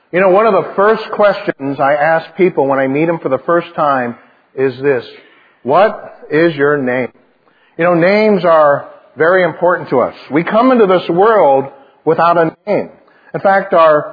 You know, one of the first questions I ask people when I meet them for the first time is this: what is your name? You know, names are very important to us. We come into this world without a name. In fact,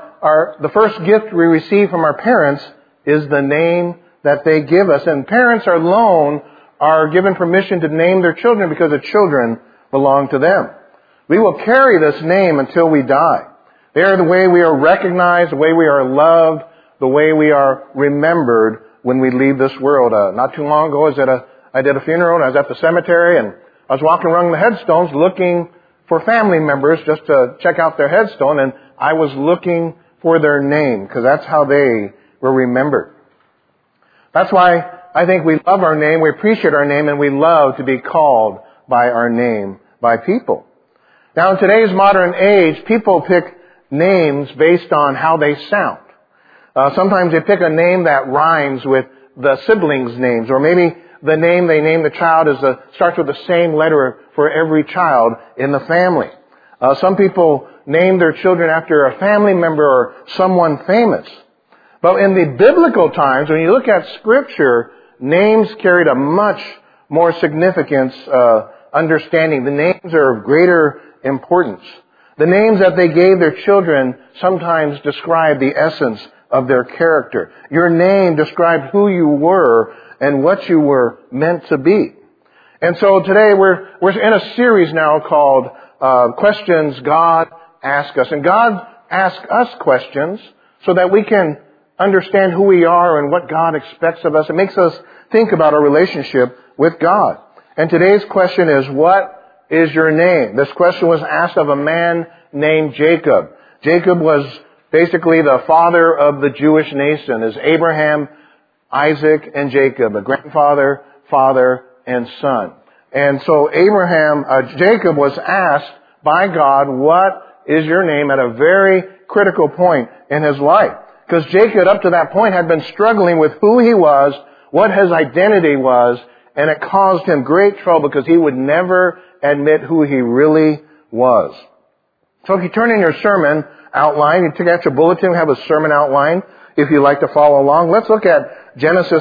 the first gift we receive from our parents is the name that they give us. And parents alone are given permission to name their children because the children belong to them. We will carry this name until we die. They are the way we are recognized, the way we are loved, the way we are remembered when we leave this world. Not too long ago, I did a funeral and I was at the cemetery and I was walking around the headstones looking for family members just to check out their headstone, and I was looking for their name because that's how they were remembered. That's why I think we love our name, we appreciate our name, and we love to be called by our name by people. Now, in today's modern age, people pick names based on how they sound. Sometimes they pick a name that rhymes with the siblings' names, or maybe the name they name the child starts with the same letter for every child in the family. Some people name their children after a family member or someone famous. But in the biblical times, when you look at Scripture, names carried a much more significance, understanding. The names are of greater importance. The names that they gave their children sometimes describe the essence of their character. Your name described who you were and what you were meant to be. And so today we're in a series now called Questions God Asks Us. And God asks us questions so that we can understand who we are and what God expects of us. It makes us think about our relationship with God. And today's question is, what is your name? This question was asked of a man named Jacob. Jacob was basically the father of the Jewish nation. Is Abraham, Isaac, and Jacob, a grandfather, father, and son. And so Jacob was asked by God, what is your name, at a very critical point in his life. Because Jacob, up to that point, had been struggling with who he was, what his identity was, and it caused him great trouble because he would never admit who he really was. So if you turn in your sermon outline, you take out your bulletin, we have a sermon outline if you'd like to follow along. Let's look at Genesis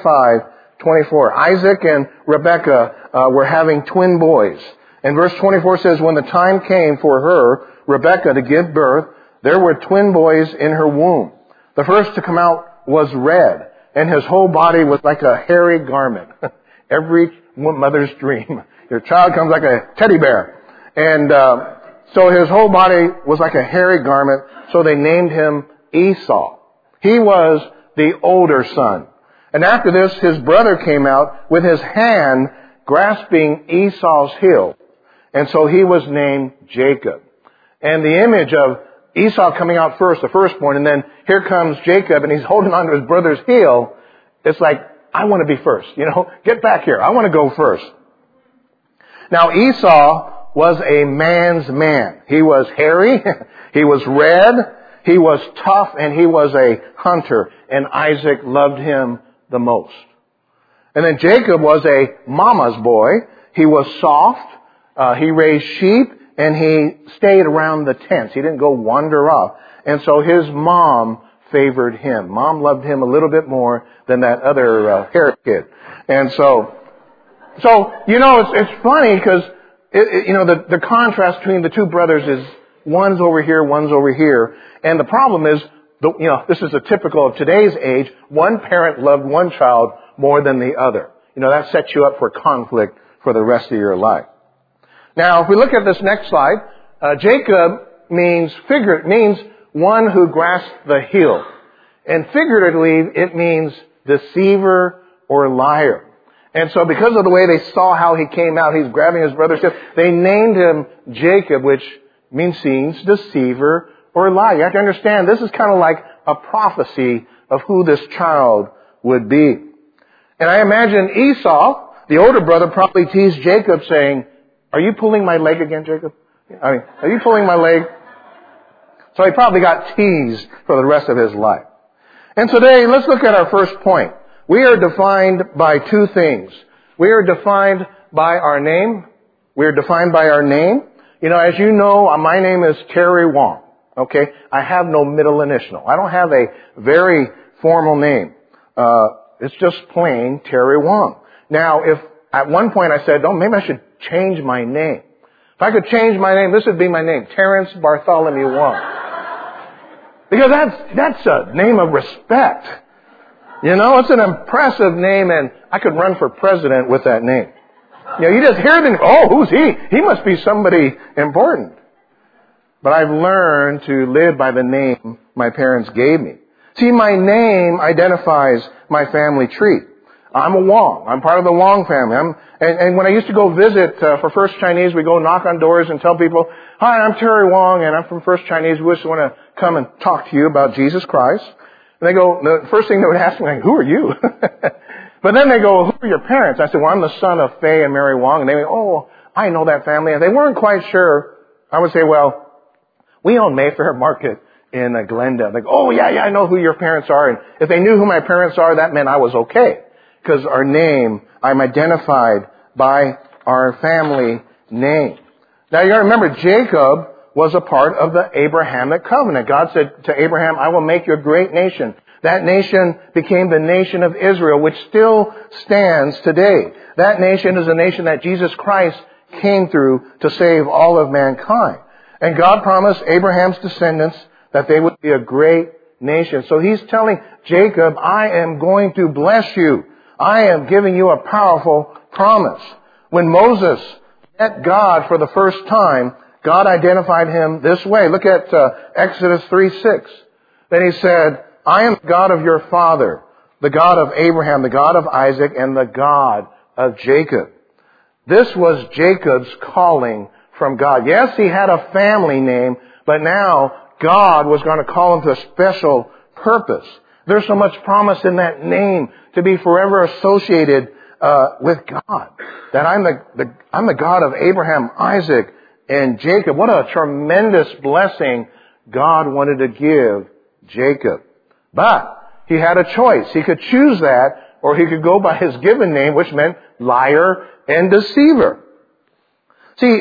25:24. Isaac and Rebekah were having twin boys. And verse 24 says, when the time came for her, Rebekah, to give birth, there were twin boys in her womb. The first to come out was red, and his whole body was like a hairy garment. Every mother's dream. Your child comes like a teddy bear. And so his whole body was like a hairy garment, so they named him Esau. He was the older son. And after this, his brother came out with his hand grasping Esau's heel. And so he was named Jacob. And the image of Esau coming out first, the firstborn, and then here comes Jacob, and he's holding on to his brother's heel. It's like, I want to be first. Get back here. I want to go first. Now, Esau was a man's man. He was hairy. He was red. He was tough, and he was a hunter. And Isaac loved him the most. And then Jacob was a mama's boy. He was soft. He raised sheep, and he stayed around the tents. He didn't go wander off. And so his mom favored him. Mom loved him a little bit more than that other hairy kid. And so it's funny because the contrast between the two brothers is one's over here, one's over here. And the problem is, this is a typical of today's age. One parent loved one child more than the other. That sets you up for conflict for the rest of your life. Now, if we look at this next slide, Jacob means one who grasps the heel. And figuratively, it means deceiver or liar. And so because of the way they saw how he came out, he's grabbing his brother's heel, they named him Jacob, which means deceiver or liar. You have to understand, this is kind of like a prophecy of who this child would be. And I imagine Esau, the older brother, probably teased Jacob saying, are you pulling my leg again, Jacob? Are you pulling my leg? So he probably got teased for the rest of his life. And today, let's look at our first point. We are defined by two things. We are defined by our name. We are defined by our name. As you know, my name is Terry Wong. Okay? I have no middle initial. I don't have a very formal name. It's just plain Terry Wong. Now, if at one point I said, oh, maybe I should change my name. If I could change my name, this would be my name, Terrence Bartholomew Wong. Because that's a name of respect. You know, it's an impressive name, and I could run for president with that name. You know, you just hear the name, oh, who's he? He must be somebody important. But I've learned to live by the name my parents gave me. See, my name identifies my family tree. I'm a Wong. I'm part of the Wong family. And when I used to go visit for First Chinese, we go knock on doors and tell people, hi, I'm Terry Wong, and I'm from First Chinese. We just want to come and talk to you about Jesus Christ. And they go, the first thing they would ask me, like, who are you? But then they go, who are your parents? I said, well, I'm the son of Fei and Mary Wong. And they go, oh, I know that family. And they weren't quite sure. I would say, well, we own Mayfair Market in Glendale. They go, oh, yeah, I know who your parents are. And if they knew who my parents are, that meant I was okay. Because our name, I'm identified by our family name. Now, you got to remember, Jacob was a part of the Abrahamic covenant. God said to Abraham, I will make you a great nation. That nation became the nation of Israel, which still stands today. That nation is a nation that Jesus Christ came through to save all of mankind. And God promised Abraham's descendants that they would be a great nation. So He's telling Jacob, I am going to bless you. I am giving you a powerful promise. When Moses met God for the first time, God identified him this way. Look at Exodus 3:6. Then He said, I am the God of your father, the God of Abraham, the God of Isaac, and the God of Jacob. This was Jacob's calling from God. Yes, he had a family name, but now God was going to call him to a special purpose. There's so much promise in that name to be forever associated with God. That I'm the God of Abraham, Isaac, and Jacob. What a tremendous blessing God wanted to give Jacob. But he had a choice. He could choose that, or he could go by his given name, which meant liar and deceiver. See,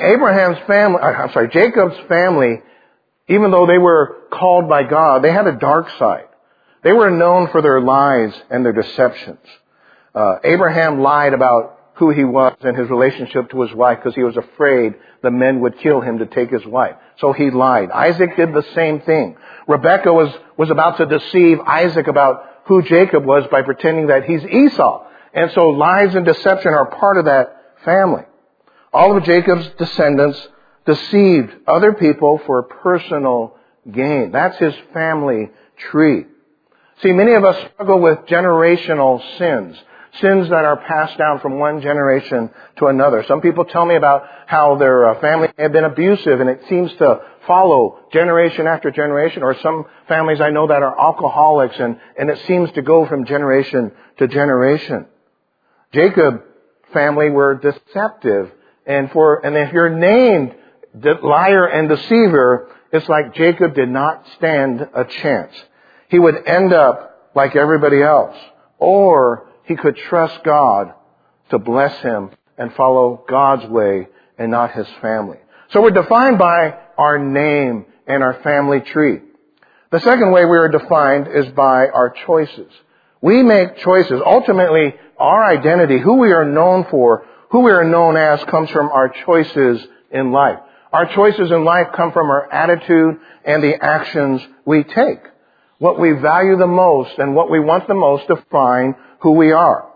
Jacob's family, even though they were called by God, they had a dark side. They were known for their lies and their deceptions. Abraham lied about who he was and his relationship to his wife because he was afraid the men would kill him to take his wife. So he lied. Isaac did the same thing. Rebekah was about to deceive Isaac about who Jacob was by pretending that he's Esau. And so lies and deception are part of that family. All of Jacob's descendants deceived other people for personal gain. That's his family tree. See, many of us struggle with generational sins. Sins that are passed down from one generation to another. Some people tell me about how their family have been abusive and it seems to follow generation after generation. Or some families I know that are alcoholics and it seems to go from generation to generation. Jacob family were deceptive. And if you're named liar and deceiver, it's like Jacob did not stand a chance. He would end up like everybody else. Or he could trust God to bless him and follow God's way and not his family. So we're defined by our name and our family tree. The second way we are defined is by our choices. We make choices. Ultimately, our identity, who we are known for, who we are known as, comes from our choices in life. Our choices in life come from our attitude and the actions we take. What we value the most and what we want the most define who we are.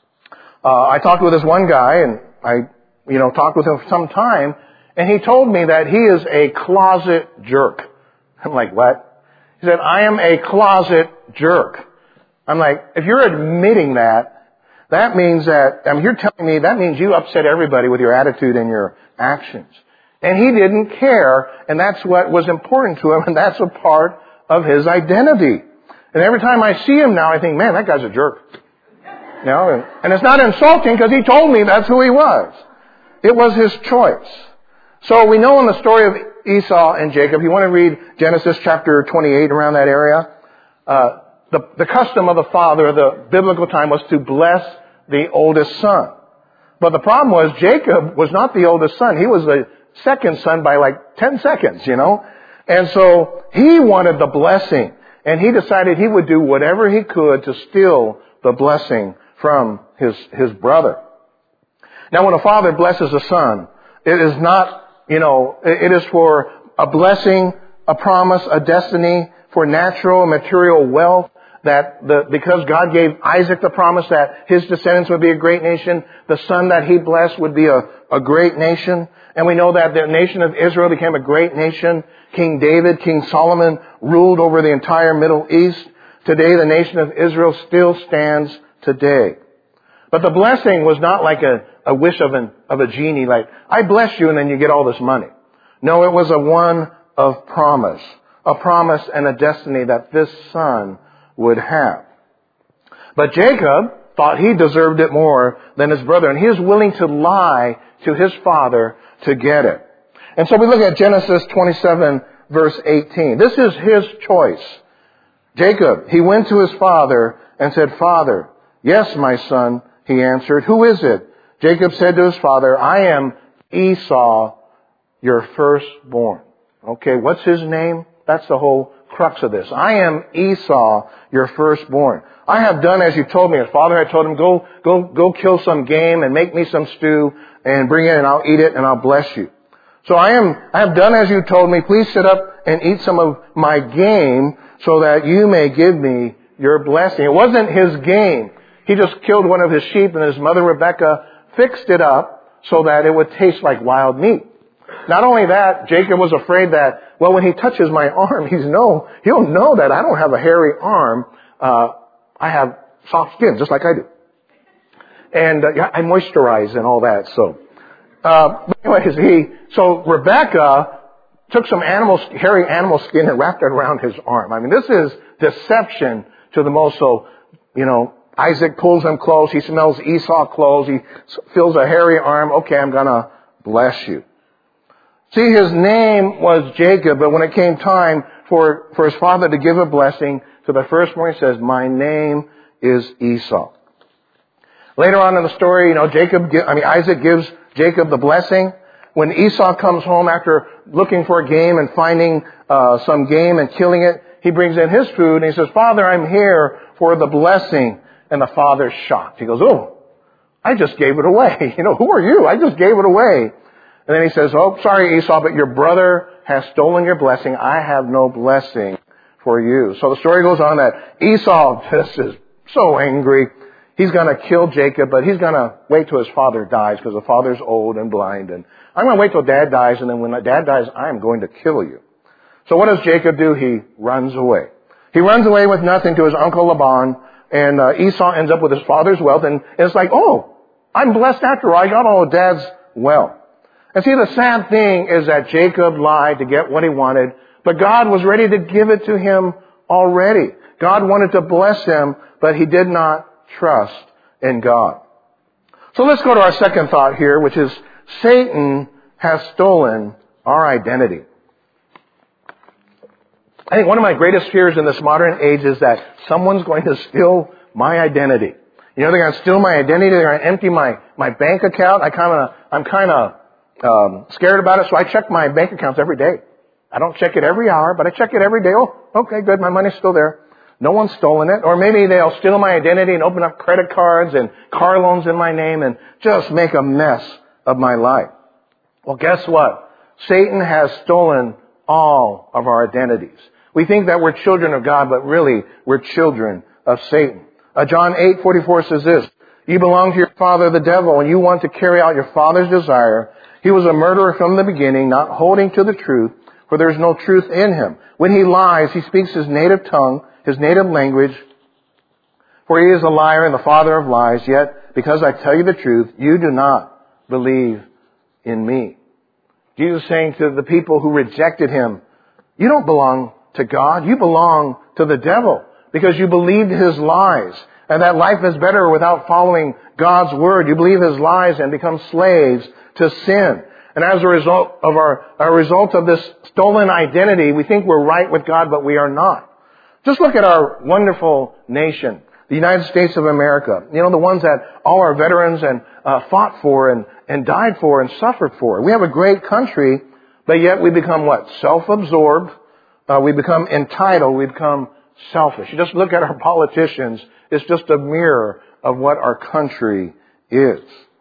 I talked with this one guy, and I talked with him for some time, and he told me that he is a closet jerk. I'm like, what? He said, I am a closet jerk. I'm like, if you're admitting that means you're telling me that means you upset everybody with your attitude and your actions. And he didn't care, and that's what was important to him, and that's a part of his identity. And every time I see him now, I think, man, that guy's a jerk. And it's not insulting because he told me that's who he was. It was his choice. So we know in the story of Esau and Jacob, you want to read Genesis chapter 28 around that area, the custom of the father of the biblical time was to bless the oldest son. But the problem was Jacob was not the oldest son. He was the second son by like 10 seconds, And so he wanted the blessing, and he decided he would do whatever he could to steal the blessing from his brother. Now, when a father blesses a son, it is not, it is for a blessing, a promise, a destiny, for natural, material wealth, because God gave Isaac the promise that his descendants would be a great nation, the son that he blessed would be a great nation. And we know that the nation of Israel became a great nation. King David, King Solomon ruled over the entire Middle East. Today, the nation of Israel still stands today. But the blessing was not like a wish of a genie, like, I bless you and then you get all this money. No, it was a one of promise. A promise and a destiny that this son would have. But Jacob thought he deserved it more than his brother, and he was willing to lie to his father to get it. And so we look at Genesis 27, verse 18. This is his choice. Jacob, he went to his father and said, Father. Yes, my son, he answered. Who is it? Jacob said to his father, I am Esau, your firstborn. Okay, what's his name? That's the whole crux of this. I am Esau, your firstborn. I have done as you told me. His father had told him, go kill some game and make me some stew and bring it and I'll eat it and I'll bless you. So I have done as you told me. Please sit up and eat some of my game so that you may give me your blessing. It wasn't his game. He just killed one of his sheep and his mother Rebecca fixed it up so that it would taste like wild meat. Not only that, Jacob was afraid that, well, when he touches my arm, he'll know that I don't have a hairy arm. I have soft skin, just like I do. And I moisturize and all that. So, but anyways, so Rebecca took some hairy animal skin and wrapped it around his arm. I mean, this is deception to the most. So, Isaac pulls him close. He smells Esau clothes. He feels a hairy arm. Okay, I'm gonna bless you. See, his name was Jacob, but when it came time for his father to give a blessing to the firstborn, he says, my name is Esau. Later on in the story, Isaac gives Jacob the blessing. When Esau comes home after looking for a game and finding some game and killing it, he brings in his food and he says, Father, I'm here for the blessing. And the father's shocked. He goes, oh, I just gave it away. Who are you? I just gave it away. And then he says, oh, sorry, Esau, but your brother has stolen your blessing. I have no blessing for you. So the story goes on that Esau just is so angry. He's going to kill Jacob, but he's going to wait till his father dies because the father's old and blind. And I'm going to wait till dad dies, and then when dad dies, I'm going to kill you. So what does Jacob do? He runs away. He runs away with nothing to his uncle Laban, and Esau ends up with his father's wealth. And it's like, oh, I'm blessed after all. I got all of dad's wealth. And see, the sad thing is that Jacob lied to get what he wanted, but God was ready to give it to him already. God wanted to bless him, but he did not trust in God. So let's go to our second thought here, which is Satan has stolen our identity. I think one of my greatest fears in this modern age is that someone's going to steal my identity. They're going to steal my identity. They're going to empty my bank account. I'm kind of scared about it, so I check my bank accounts every day. I don't check it every hour, but I check it every day. Oh, okay, good, my money's still there. No one's stolen it. Or maybe they'll steal my identity and open up credit cards and car loans in my name and just make a mess of my life. Well, guess what? Satan has stolen all of our identities. We think that we're children of God, but really we're children of Satan. John 8:44 says this, you belong to your father, the devil, and you want to carry out your father's desire. He was a murderer from the beginning, not holding to the truth, for there is no truth in him. When he lies, he speaks his native tongue, his native language, for he is a liar and the father of lies. Yet, because I tell you the truth, you do not believe in me. Jesus is saying to the people who rejected him, you don't belong to God. You belong to the devil because you believed his lies. And that life is better without following God's word. You believe his lies and become slaves to sin. And as a result of of this stolen identity, we think we're right with God, but we are not. Just look at our wonderful nation, the United States of America. The ones that all our veterans and fought for and died for and suffered for. We have a great country, But yet we become what? Self-absorbed. We become entitled. We become selfish. You just look at our politicians. It's just a mirror of what our country is.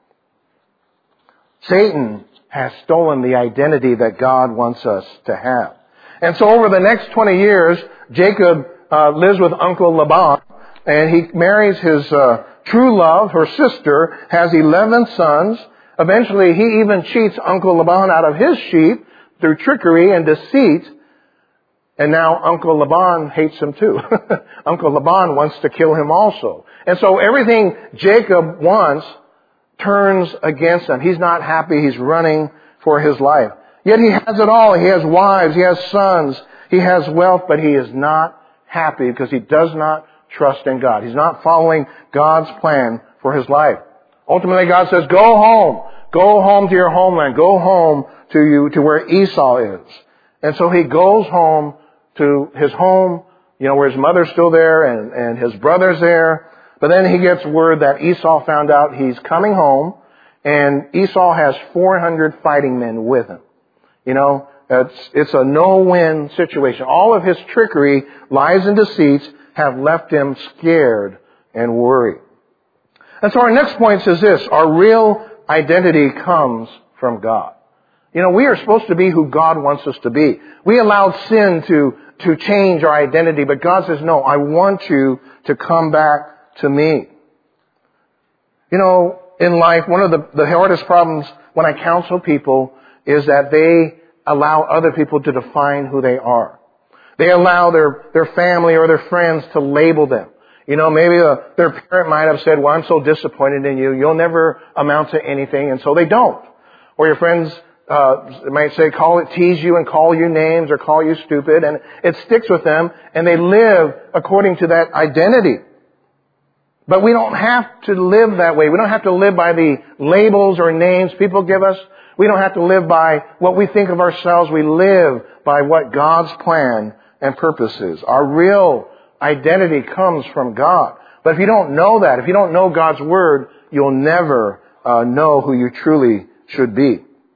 Satan has stolen the identity that God wants us to have. And so over the next 20 years, Jacob lives with Uncle Laban, and he marries his true love, her sister, has 11 sons. Eventually, he even cheats Uncle Laban out of his sheep through trickery and deceit. And now Uncle Laban hates him too. Uncle Laban wants to kill him also. And so everything Jacob wants turns against him. He's not happy. He's running for his life. Yet he has it all. He has wives. He has sons. He has wealth, but he is not happy because he does not trust in God. He's not following God's plan for his life. Ultimately, God says, go home. Go home to your homeland. Go home to where Esau is. And so he goes home to his home, where his mother's still there and his brother's there. But then he gets word that Esau found out he's coming home, and Esau has 400 fighting men with him. It's a no-win situation. All of his trickery, lies and deceits have left him scared and worried. And so our next point is this: our real identity comes from God. We are supposed to be who God wants us to be. We allowed sin to change our identity, but God says, no, I want you to come back to me. In life, one of the hardest problems when I counsel people is that they allow other people to define who they are. They allow their family or their friends to label them. Maybe their parent might have said, well, I'm so disappointed in you. You'll never amount to anything. And so they don't. Or your friends might say, tease you and call you names or call you stupid. And it sticks with them, and they live according to that identity. But we don't have to live that way. We don't have to live by the labels or names people give us. We don't have to live by what we think of ourselves. We live by what God's plan and purpose is. Our real identity comes from God. But if you don't know that, if you don't know God's Word, you'll never know who you truly should be.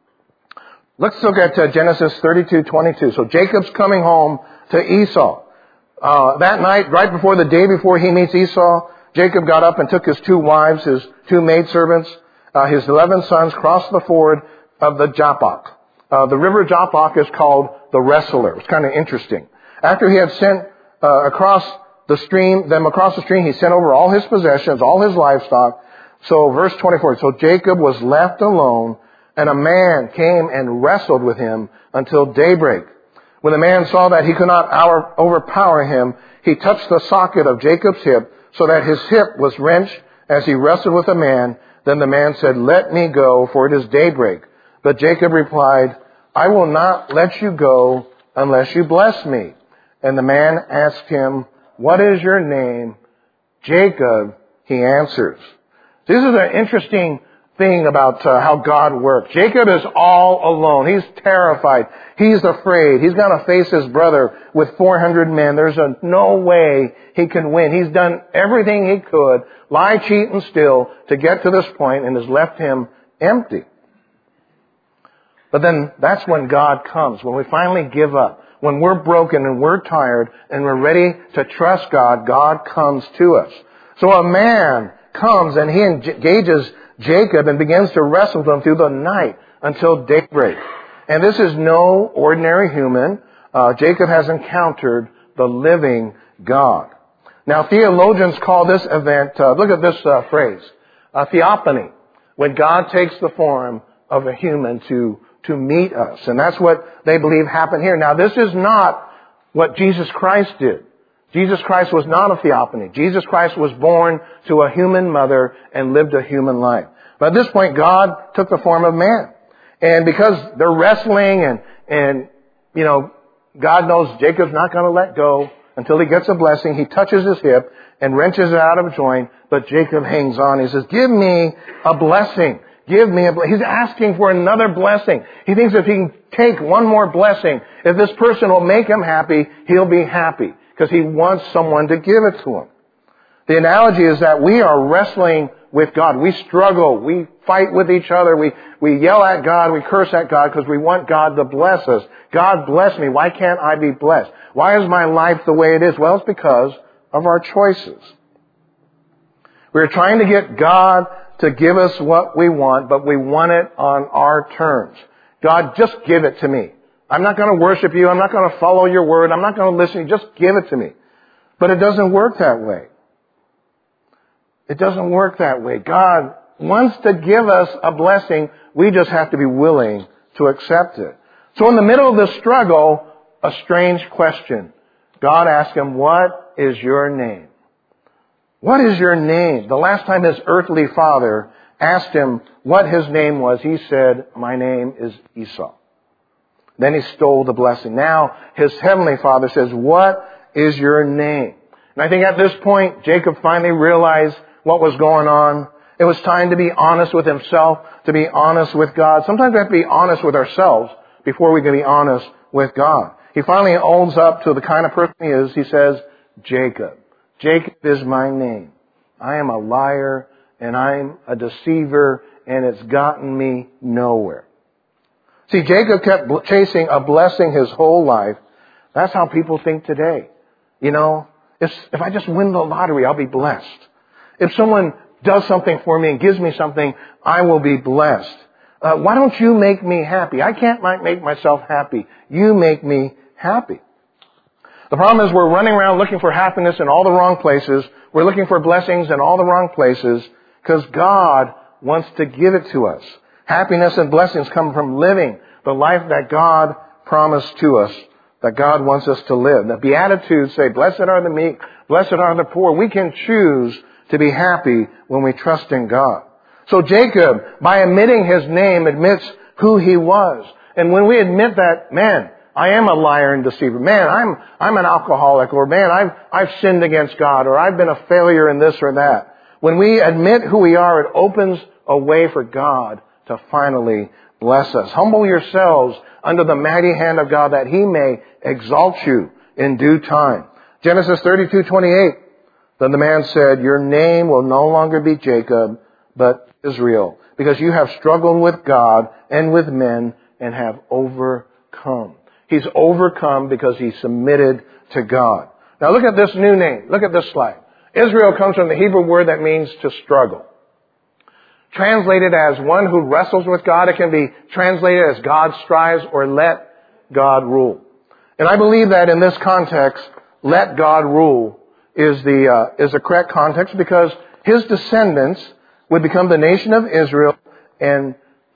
Let's look at Genesis 32:22. So Jacob's coming home to Esau. That night, right before the day before he meets Esau, Jacob got up and took his 2 wives, his 2 maidservants, his 11 sons, crossed the ford of the Jabbok. The river Jabbok is called the Wrestler. It's kind of interesting. After he had sent across the stream, he sent over all his possessions, all his livestock. So verse 24, so Jacob was left alone, and a man came and wrestled with him until daybreak. When the man saw that he could not overpower him, he touched the socket of Jacob's hip, so that his hip was wrenched as he wrestled with the man. Then the man said, let me go, for it is daybreak. But Jacob replied, I will not let you go unless you bless me. And the man asked him, what is your name? Jacob, he answers. This is an interesting thing about how God works. Jacob is all alone. He's terrified. He's afraid. He's going to face his brother with 400 men. There's no way he can win. He's done everything he could, lie, cheat, and steal to get to this point, and has left him empty. But then that's when God comes, when we finally give up. When we're broken and we're tired and we're ready to trust God, God comes to us. So a man comes and he engages Jacob and begins to wrestle with him through the night until daybreak. And this is no ordinary human. Jacob has encountered the living God. Now, theologians call this event, look at this phrase, a theophany, when God takes the form of a human to meet us. And that's what they believe happened here. Now, this is not what Jesus Christ did. Jesus Christ was not a theophany. Jesus Christ was born to a human mother and lived a human life. But at this point, God took the form of man. And because they're wrestling and God knows Jacob's not going to let go until he gets a blessing, he touches his hip and wrenches it out of joint, but Jacob hangs on. He says, give me a blessing. Give me a blessing. He's asking for another blessing. He thinks if he can take one more blessing, if this person will make him happy, he'll be happy. Because he wants someone to give it to him. The analogy is that we are wrestling with God. We struggle. We fight with each other. We yell at God. We curse at God because we want God to bless us. God bless me. Why can't I be blessed? Why is my life the way it is? Well, it's because of our choices. We're trying to get God to give us what we want, but we want it on our terms. God, just give it to me. I'm not going to worship you. I'm not going to follow your word. I'm not going to listen. Just give it to me. But it doesn't work that way. It doesn't work that way. God wants to give us a blessing. We just have to be willing to accept it. So in the middle of the struggle, a strange question. God asked him, what is your name? What is your name? The last time his earthly father asked him what his name was, he said, my name is Esau. Then he stole the blessing. Now his heavenly father says, what is your name? And I think at this point, Jacob finally realized what was going on. It was time to be honest with himself, to be honest with God. Sometimes we have to be honest with ourselves before we can be honest with God. He finally owns up to the kind of person he is. He says, Jacob. Jacob is my name. I am a liar and I'm a deceiver and it's gotten me nowhere. See, Jacob kept chasing a blessing his whole life. That's how people think today. You know, if I just win the lottery, I'll be blessed. If someone does something for me and gives me something, I will be blessed. Why don't you make me happy? I can't make myself happy. You make me happy. The problem is we're running around looking for happiness in all the wrong places. We're looking for blessings in all the wrong places because God wants to give it to us. Happiness and blessings come from living the life that God promised to us, that God wants us to live. The Beatitudes say, blessed are the meek, blessed are the poor. We can choose to be happy when we trust in God. So Jacob, by admitting his name, admits who he was. And when we admit that, man, I am a liar and deceiver. Man, I'm an alcoholic, or man, I've sinned against God, or I've been a failure in this or that. When we admit who we are, it opens a way for God to finally bless us. Humble yourselves under the mighty hand of God that He may exalt you in due time. Genesis 32:28. Then the man said, your name will no longer be Jacob, but Israel, because you have struggled with God and with men and have overcome. He's overcome because he submitted to God. Now look at this new name. Look at this slide. Israel comes from the Hebrew word that means to struggle. Translated as one who wrestles with God. It can be translated as God strives or let God rule. And I believe that in this context, let God rule is the correct context because his descendants would become the nation of Israel and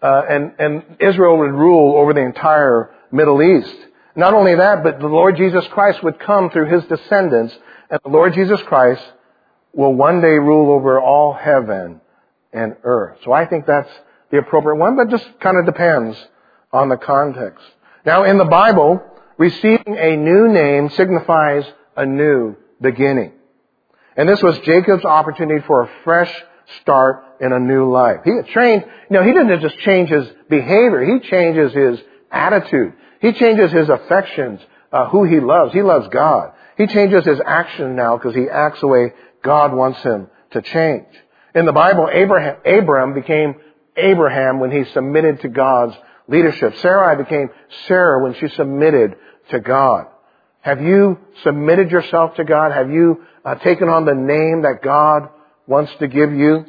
Israel would rule over the entire Middle East. Not only that, but the Lord Jesus Christ would come through his descendants, and the Lord Jesus Christ will one day rule over all heaven and earth. So I think that's the appropriate one, but just kind of depends on the context. Now in the Bible, receiving a new name signifies a new beginning. And this was Jacob's opportunity for a fresh start in a new life. He didn't just change his behavior. He changes his attitude. He changes his affections, who he loves. He loves God. He changes his action now because he acts the way God wants him to change. In the Bible, Abraham became Abraham when he submitted to God's leadership. Sarai became Sarah when she submitted to God. Have you submitted yourself to God? Have you taken on the name that God wants to give you?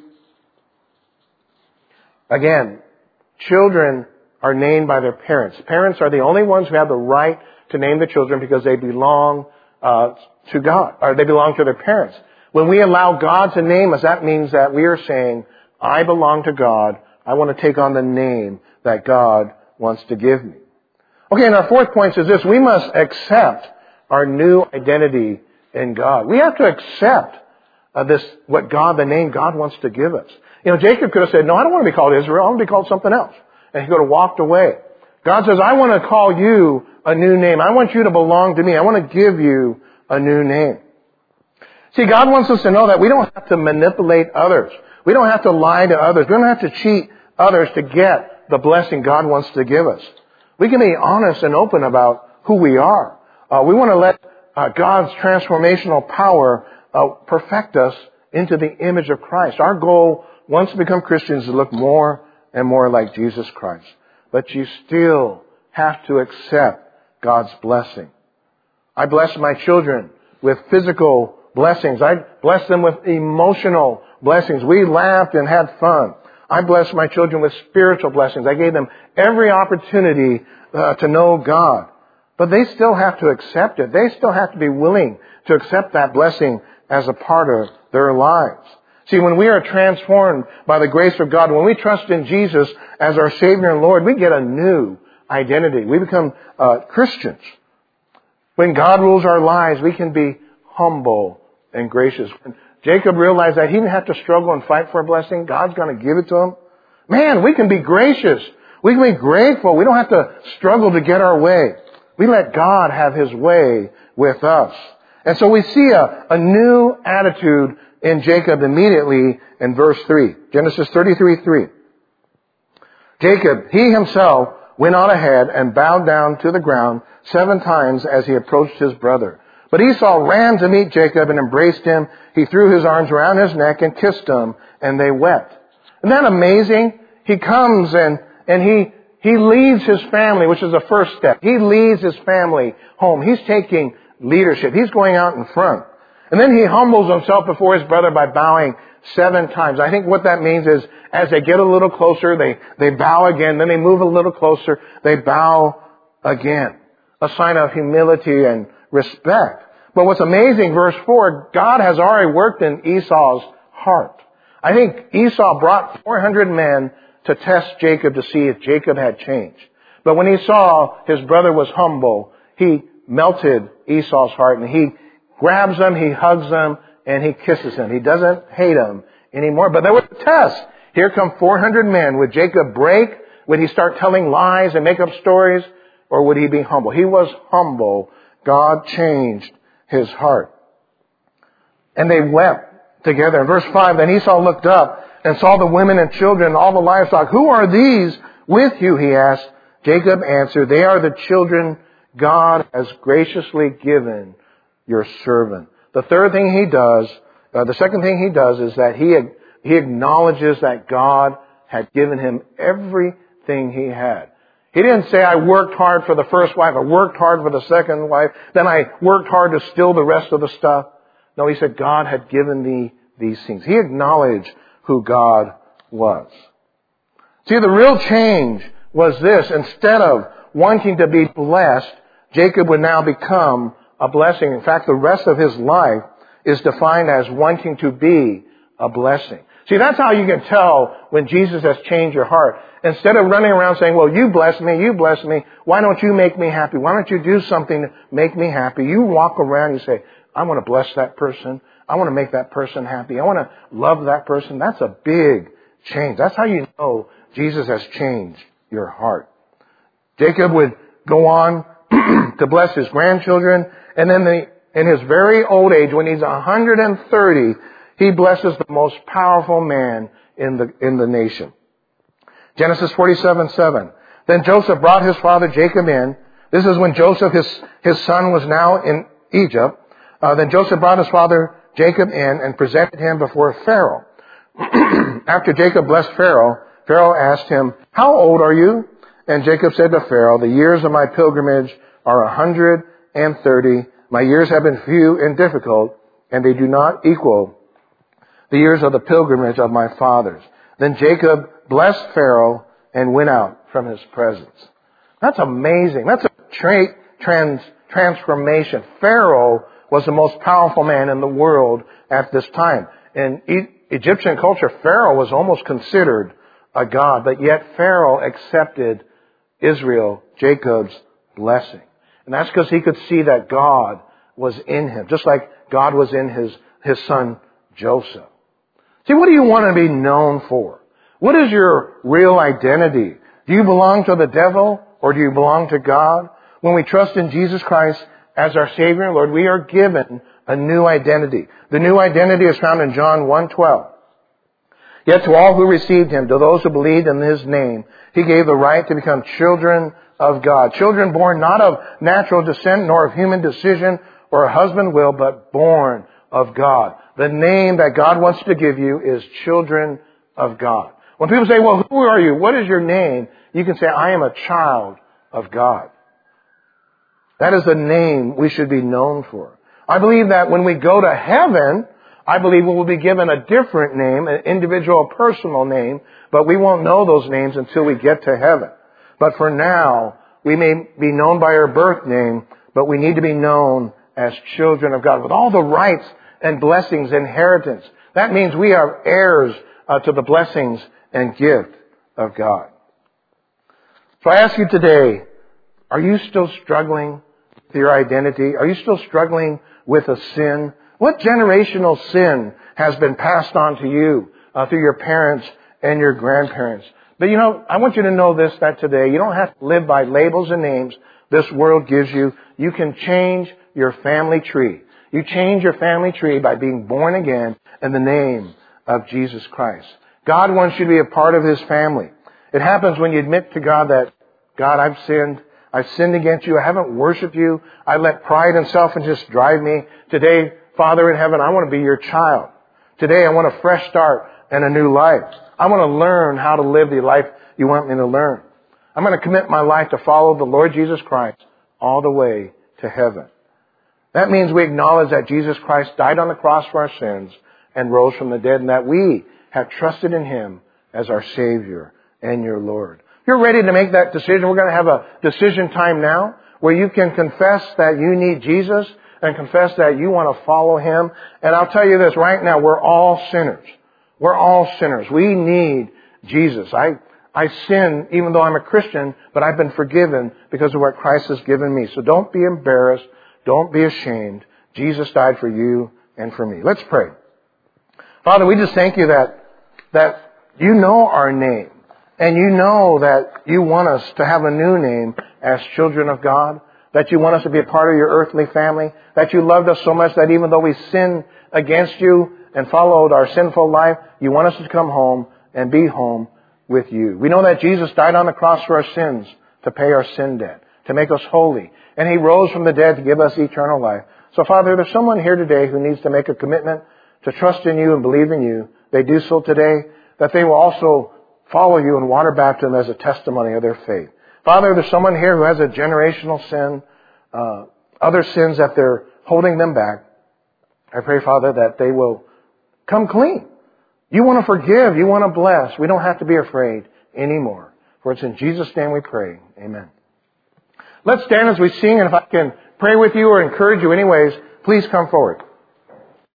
Again, children are named by their parents. Parents are the only ones who have the right to name the children because they belong to God, or they belong to their parents. When we allow God to name us, that means that we are saying, I belong to God. I want to take on the name that God wants to give me. Okay, and our fourth point is this. We must accept our new identity in God. We have to accept the name God wants to give us. You know, Jacob could have said, no, I don't want to be called Israel. I want to be called something else. And he could have walked away. God says, I want to call you a new name. I want you to belong to me. I want to give you a new name. See, God wants us to know that we don't have to manipulate others. We don't have to lie to others. We don't have to cheat others to get the blessing God wants to give us. We can be honest and open about who we are. We want to let God's transformational power perfect us into the image of Christ. Our goal once become Christians, to look more and more like Jesus Christ. But you still have to accept God's blessing. I bless my children with physical blessings. I bless them with emotional blessings. We laughed and had fun. I blessed my children with spiritual blessings. I gave them every opportunity to know God. But they still have to accept it. They still have to be willing to accept that blessing as a part of their lives. See, when we are transformed by the grace of God, when we trust in Jesus as our Savior and Lord, we get a new identity. We become Christians. When God rules our lives, we can be humble and gracious. When Jacob realized that he didn't have to struggle and fight for a blessing, God's going to give it to him. Man, we can be gracious. We can be grateful. We don't have to struggle to get our way. We let God have His way with us. And so we see a new attitude in Jacob immediately in verse 3. Genesis 33:3. Jacob, he himself, went on ahead and bowed down to the ground 7 times as he approached his brother. But Esau ran to meet Jacob and embraced him. He threw his arms around his neck and kissed him, and they wept. Isn't that amazing? He comes and he leads his family, which is the first step. He leads his family home. He's taking leadership. He's going out in front. And then he humbles himself before his brother by bowing 7 times. I think what that means is as they get a little closer, they bow again. Then they move a little closer, they bow again. A sign of humility and respect. But what's amazing, verse 4, God has already worked in Esau's heart. I think Esau brought 400 men to test Jacob to see if Jacob had changed. But when he saw his brother was humble, he melted Esau's heart and he grabs him, he hugs him, and he kisses him. He doesn't hate him anymore. But there was a test. Here come 400 men. Would Jacob break? Would he start telling lies and make up stories? Or would he be humble? He was humble. God changed his heart. And they wept together. In verse 5, then Esau looked up and saw the women and children and all the livestock. Who are these with you? He asked. Jacob answered, they are the children God has graciously given your servant. The second thing he does is that he acknowledges that God had given him everything he had. He didn't say, I worked hard for the first wife, I worked hard for the second wife, then I worked hard to steal the rest of the stuff. No, he said, God had given me these things. He acknowledged who God was. See, the real change was this. Instead of wanting to be blessed, Jacob would now become a blessing. In fact, the rest of his life is defined as wanting to be a blessing. See, that's how you can tell when Jesus has changed your heart. Instead of running around saying, well, you bless me, why don't you make me happy? Why don't you do something to make me happy? You walk around and you say, I want to bless that person. I want to make that person happy. I want to love that person. That's a big change. That's how you know Jesus has changed your heart. Jacob would go on to bless his grandchildren, and then in his very old age, when he's 130, he blesses the most powerful man in the nation. Genesis 47:7. Then Joseph brought his father Jacob in. This is when Joseph, his son, was now in Egypt. Then Joseph brought his father Jacob in and presented him before Pharaoh. After Jacob blessed Pharaoh, Pharaoh asked him, how old are you? And Jacob said to Pharaoh, the years of my pilgrimage are 130. My years have been few and difficult, and they do not equal the years of the pilgrimage of my fathers. Then Jacob blessed Pharaoh and went out from his presence. That's amazing. That's a transformation. Pharaoh was the most powerful man in the world at this time. In Egyptian culture, Pharaoh was almost considered a god, but yet Pharaoh accepted Israel, Jacob's blessing. And that's because he could see that God was in him, just like God was in his son Joseph. See, what do you want to be known for? What is your real identity? Do you belong to the devil or do you belong to God? When we trust in Jesus Christ as our Savior and Lord, we are given a new identity. The new identity is found in John 1:12. Yet to all who received him, to those who believed in his name, he gave the right to become children of God. Children born not of natural descent nor of human decision or a husband will, but born of God. The name that God wants to give you is children of God. When people say, well, who are you? What is your name? You can say, I am a child of God. That is the name we should be known for. I believe that when we go to heaven, I believe we will be given a different name, an individual personal name, but we won't know those names until we get to heaven. But for now, we may be known by our birth name, but we need to be known as children of God with all the rights and blessings, inheritance. That means we are heirs to the blessings and gift of God. So I ask you today, are you still struggling with your identity? Are you still struggling with a sin? What generational sin has been passed on to you through your parents and your grandparents? But I want you to know this, that today, you don't have to live by labels and names this world gives you. You can change your family tree. You change your family tree by being born again in the name of Jesus Christ. God wants you to be a part of His family. It happens when you admit to God that, God, I've sinned. I've sinned against you. I haven't worshiped you. I let pride and selfishness drive me. Today, Father in heaven, I want to be your child. Today, I want a fresh start and a new life. I want to learn how to live the life you want me to learn. I'm going to commit my life to follow the Lord Jesus Christ all the way to heaven. That means we acknowledge that Jesus Christ died on the cross for our sins and rose from the dead, and that we have trusted in Him as our Savior and your Lord. If you're ready to make that decision, we're going to have a decision time now where you can confess that you need Jesus and confess that you want to follow Him. And I'll tell you this, right now, we're all sinners. We're all sinners. We need Jesus. I sin even though I'm a Christian, but I've been forgiven because of what Christ has given me. So don't be embarrassed. Don't be ashamed. Jesus died for you and for me. Let's pray. Father, we just thank you that you know our name. And you know that you want us to have a new name as children of God. That you want us to be a part of your earthly family. That you loved us so much that even though we sinned against you and followed our sinful life, you want us to come home and be home with you. We know that Jesus died on the cross for our sins to pay our sin debt, to make us holy. And He rose from the dead to give us eternal life. So Father, if there's someone here today who needs to make a commitment to trust in you and believe in you, they do so today, that they will also follow you in water baptism as a testimony of their faith. Father, if there's someone here who has a generational sin, other sins that they're holding them back, I pray, Father, that they will come clean. You want to forgive. You want to bless. We don't have to be afraid anymore. For it's in Jesus' name we pray. Amen. Let's stand as we sing, and if I can pray with you or encourage you anyways, please come forward.